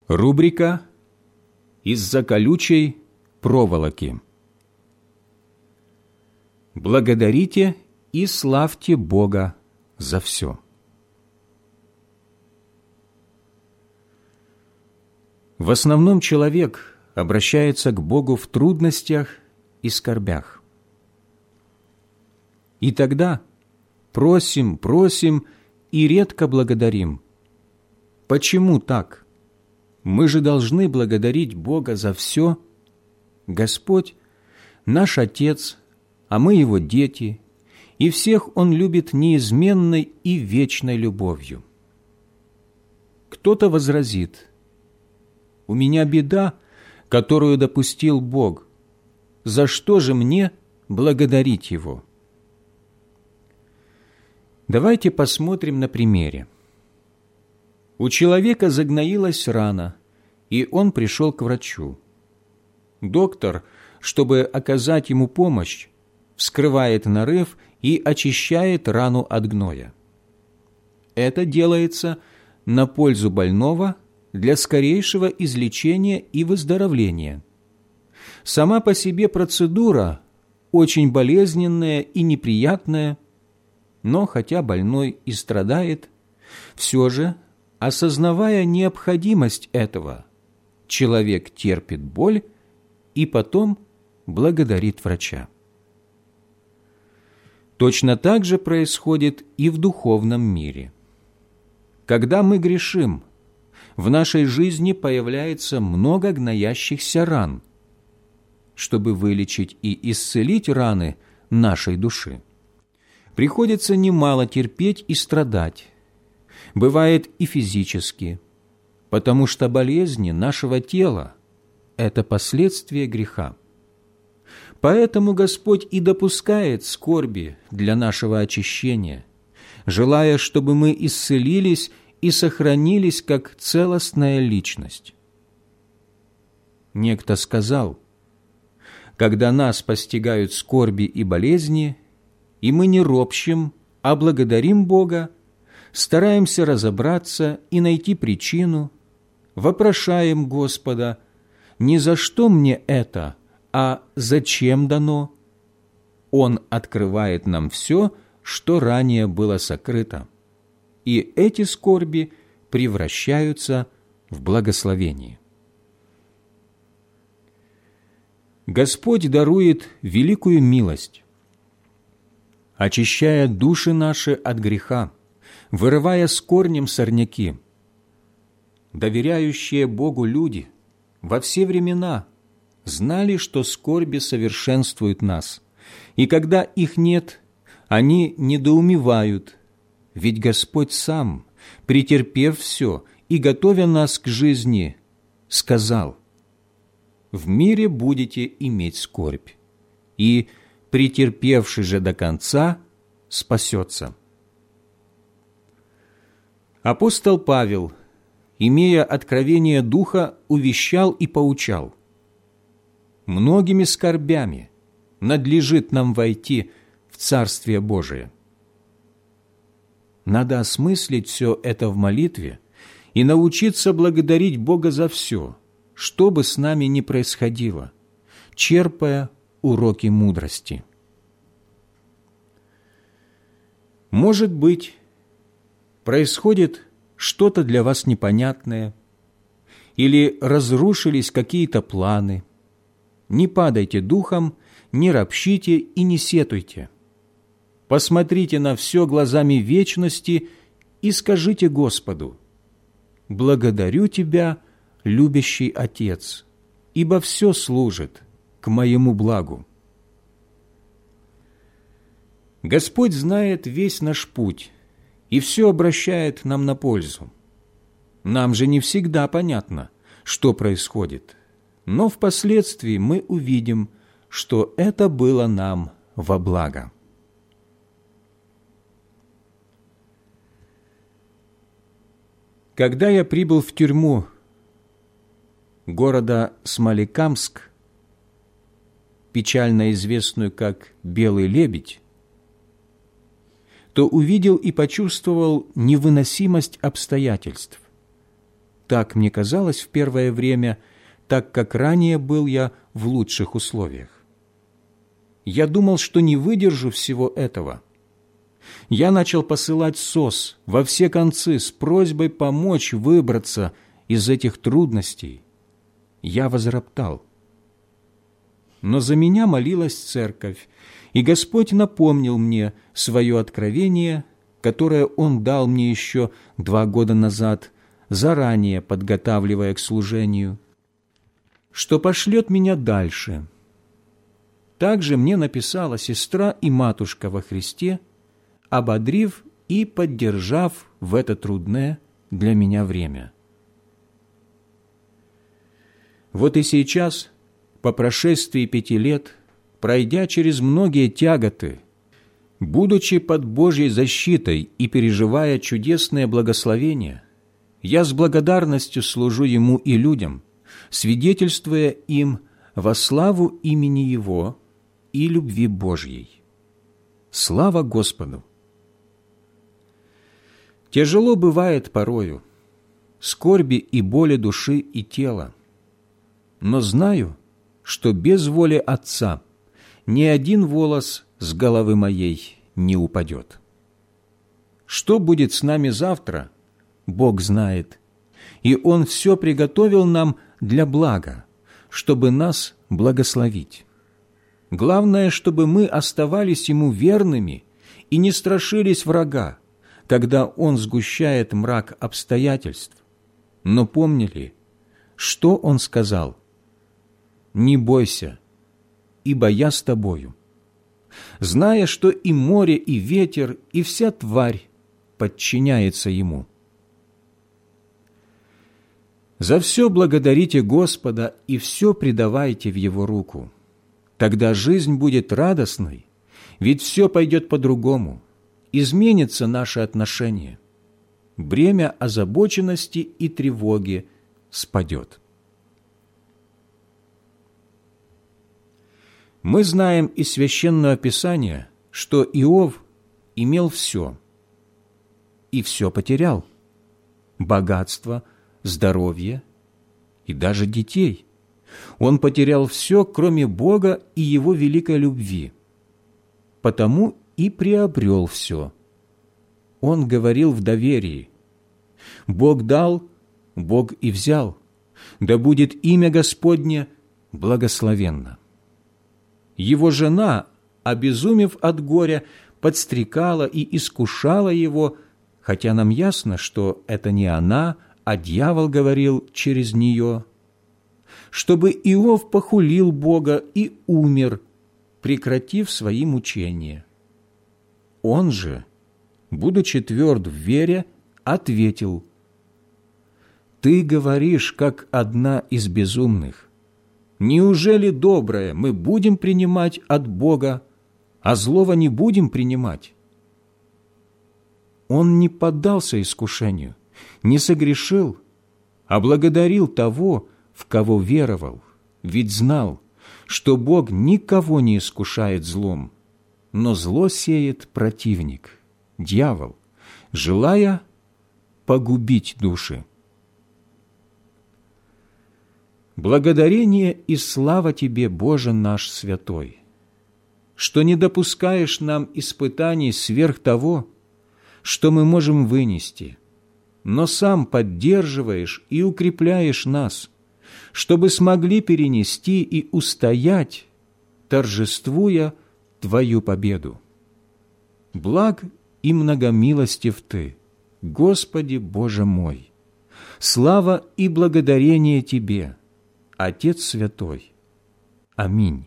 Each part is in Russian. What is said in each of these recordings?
Рубрика «Из-за колючей проволоки». Благодарите и славьте Бога за все. В основном человек обращается к Богу в трудностях и скорбях. И тогда просим и редко благодарим. Почему так? Мы же должны благодарить Бога за все. Господь – наш Отец, а мы Его дети, и всех Он любит неизменной и вечной любовью. Кто-то возразит: «У меня беда, которую допустил Бог. За что же мне благодарить Его?» Давайте посмотрим на примере. У человека загноилась рана, и он пришел к врачу. Доктор, чтобы оказать ему помощь, вскрывает нарыв и очищает рану от гноя. Это делается на пользу больного для скорейшего излечения и выздоровления. Сама по себе процедура очень болезненная и неприятная, но хотя больной и страдает, все же, осознавая необходимость этого, человек терпит боль и потом благодарит врача. Точно так же происходит и в духовном мире. Когда мы грешим, в нашей жизни появляется много гноящихся ран. Чтобы вылечить и исцелить раны нашей души, приходится немало терпеть и страдать. Бывает и физически, потому что болезни нашего тела – это последствия греха. Поэтому Господь и допускает скорби для нашего очищения, желая, чтобы мы исцелились и сохранились как целостная личность. Некто сказал: «Когда нас постигают скорби и болезни, и мы не ропщем, а благодарим Бога, стараемся разобраться и найти причину, вопрошаем Господа: не за что мне это, а зачем дано?» Он открывает нам все, что ранее было сокрыто, и эти скорби превращаются в благословение. Господь дарует великую милость, очищая души наши от греха, вырывая с корнем сорняки. Доверяющие Богу люди во все времена знали, что скорби совершенствуют нас, и когда их нет, они недоумевают, ведь Господь сам, претерпев все и готовя нас к жизни, сказал: «В мире будете иметь скорбь, и претерпевший же до конца спасется». Апостол Павел, имея откровение Духа, увещал и поучал: «Многими скорбями надлежит нам войти в Царствие Божие». Надо осмыслить все это в молитве и научиться благодарить Бога за все, что бы с нами ни происходило, черпая уроки мудрости. Может быть, происходит что-то для вас непонятное, или разрушились какие-то планы. Не падайте духом, не ропщите и не сетуйте. Посмотрите на все глазами вечности и скажите Господу: «Благодарю Тебя, любящий Отец, ибо все служит к моему благу». Господь знает весь наш путь и все обращает нам на пользу. Нам же не всегда понятно, что происходит, но впоследствии мы увидим, что это было нам во благо. Когда я прибыл в тюрьму города Смолекамск, печально известную как «Белый лебедь», то увидел и почувствовал невыносимость обстоятельств. Так мне казалось в первое время, так как ранее был я в лучших условиях. Я думал, что не выдержу всего этого. Я начал посылать СОС во все концы с просьбой помочь выбраться из этих трудностей. Я возроптал. Но за меня молилась церковь, и Господь напомнил мне свое откровение, которое Он дал мне еще 2 года назад, заранее подготавливая к служению, что пошлет меня дальше. Также мне написала сестра и матушка во Христе, ободрив и поддержав в это трудное для меня время. Вот и сейчас, по прошествии 5 лет, пройдя через многие тяготы, будучи под Божьей защитой и переживая чудесное благословение, я с благодарностью служу Ему и людям, свидетельствуя им во славу имени Его и любви Божьей. Слава Господу! Тяжело бывает порою, скорби и боли души и тела, но знаю, что без воли Отца ни один волос с головы моей не упадет. Что будет с нами завтра, Бог знает, и Он все приготовил нам для блага, чтобы нас благословить. Главное, чтобы мы оставались Ему верными и не страшились врага, когда он сгущает мрак обстоятельств, но помнили, что Он сказал: «Не бойся, ибо я с тобою», зная, что и море, и ветер, и вся тварь подчиняется Ему. За все благодарите Господа и все предавайте в Его руку. Тогда жизнь будет радостной, ведь все пойдет по-другому, изменится наше отношение. Бремя озабоченности и тревоги спадет. Мы знаем из Священного Писания, что Иов имел все, и все потерял – богатство, здоровье и даже детей. Он потерял все, кроме Бога и Его великой любви, потому и приобрел все. Он говорил в доверии: «Бог дал, Бог и взял, да будет имя Господне благословенно». Его жена, обезумев от горя, подстрекала и искушала его, хотя нам ясно, что это не она, а дьявол говорил через нее, чтобы Иов похулил Бога и умер, прекратив свои мучения. Он же, будучи тверд в вере, ответил: «Ты говоришь, как одна из безумных. Неужели доброе мы будем принимать от Бога, а злого не будем принимать?» Он не поддался искушению, не согрешил, а благодарил того, в кого веровал, ведь знал, что Бог никого не искушает злом, но зло сеет противник, дьявол, желая погубить души. Благодарение и слава Тебе, Боже наш святой, что не допускаешь нам испытаний сверх того, что мы можем вынести, но сам поддерживаешь и укрепляешь нас, чтобы смогли перенести и устоять, торжествуя Твою победу. Благ и многомилостив Ты, Господи Боже мой! Слава и благодарение Тебе, Отец Святой. Аминь.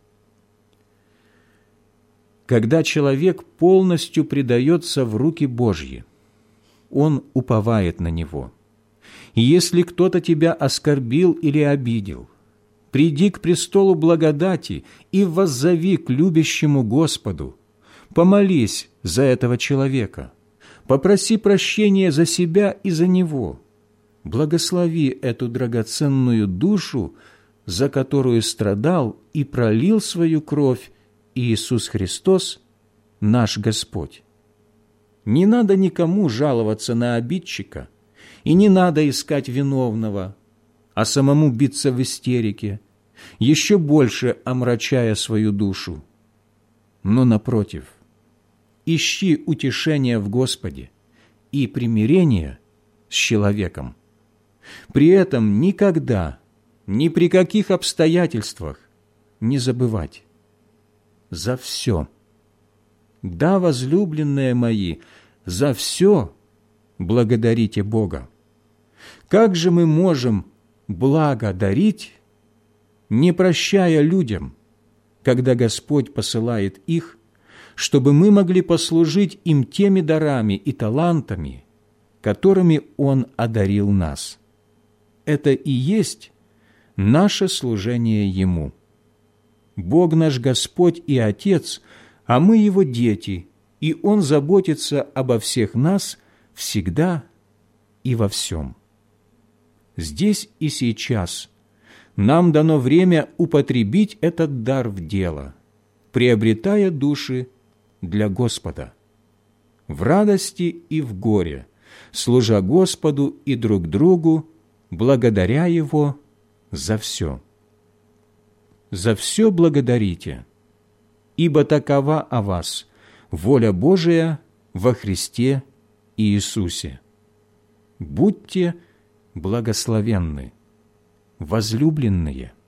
Когда человек полностью предается в руки Божьи, он уповает на Него. И если кто-то тебя оскорбил или обидел, приди к престолу благодати и воззови к любящему Господу, помолись за этого человека, попроси прощения за себя и за него, благослови эту драгоценную душу, за которую страдал и пролил свою кровь Иисус Христос, наш Господь. Не надо никому жаловаться на обидчика, И не надо искать виновного, а самому биться в истерике, еще больше омрачая свою душу. Но, напротив, ищи утешения в Господе и примирения с человеком. При этом никогда, ни при каких обстоятельствах не забывать: за все, да, возлюбленные мои, за все благодарите Бога. Как же мы можем благо дарить, не прощая людям, когда Господь посылает их, чтобы мы могли послужить им теми дарами и талантами, которыми Он одарил нас? Это и есть наше служение Ему. Бог наш Господь и Отец, а мы Его дети, и Он заботится обо всех нас всегда и во всем. Здесь и сейчас нам дано время употребить этот дар в дело, приобретая души для Господа, в радости и в горе, служа Господу и друг другу, благодаря Его за все. За все благодарите, ибо такова о вас воля Божия во Христе Иисусе. Будьте благословенны, возлюбленные.